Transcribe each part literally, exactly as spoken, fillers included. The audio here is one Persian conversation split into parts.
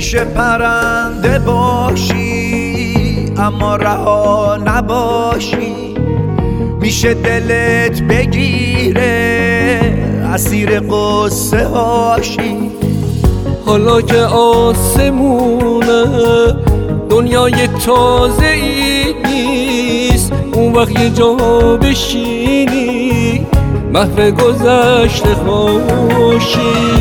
میشه پرنده باشی اما رها نباشی، میشه دلت بگیره اسیر قصه هاشی. حالا که آسمونه دنیای تازه ای نیست، اون وقت یه جا بشینی محو گذشته خوشی.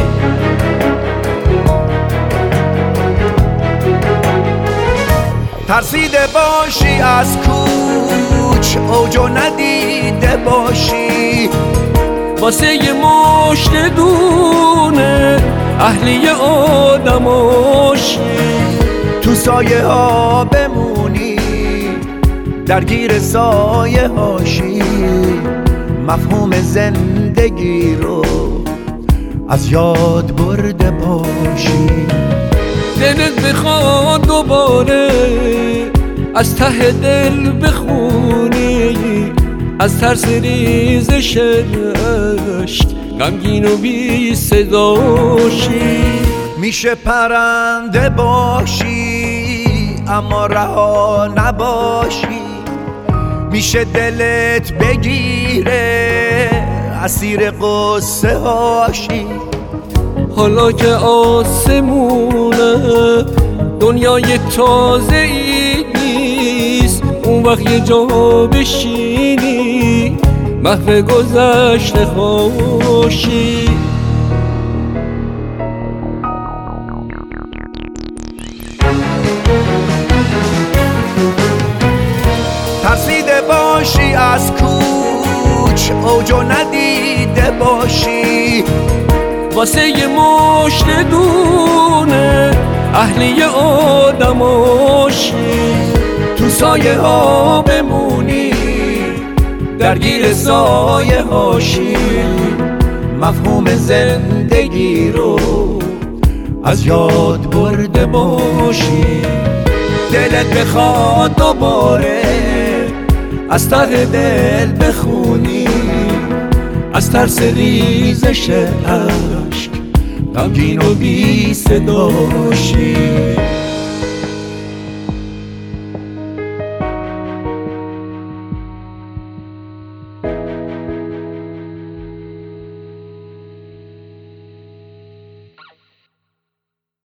ترسیده باشی از کوچ اوجو ندیده باشی، واسه یه مشت دونه اهلی آدماشی. تو سایه ها بمونی درگیر سایه هاشی، مفهوم زندگی رو از یاد برده باشی. دلت بخواد دوباره از ته دل بخونی، از ترس ریزش اشک غمگین و بی صداشی. میشه پرنده باشی اما رها نباشی، میشه دلت بگیره اسیر قصه هاشی. حالا که آسمونه دنیای تازه ای نیست، اون وقت یه جا بشینی محو گذشته خوشی. ترسیده باشی از کوچ اوجو ندیده باشی، واسه یه مشت دونه اهلی آدماشی. تو سایه ها بمونی درگیر سایه هاشی، مفهوم زندگی رو از یاد برده باشی. دلت بخواد دوباره از ته دل بخونی، از ترس ریزش اشک غمگین و بی صداشی.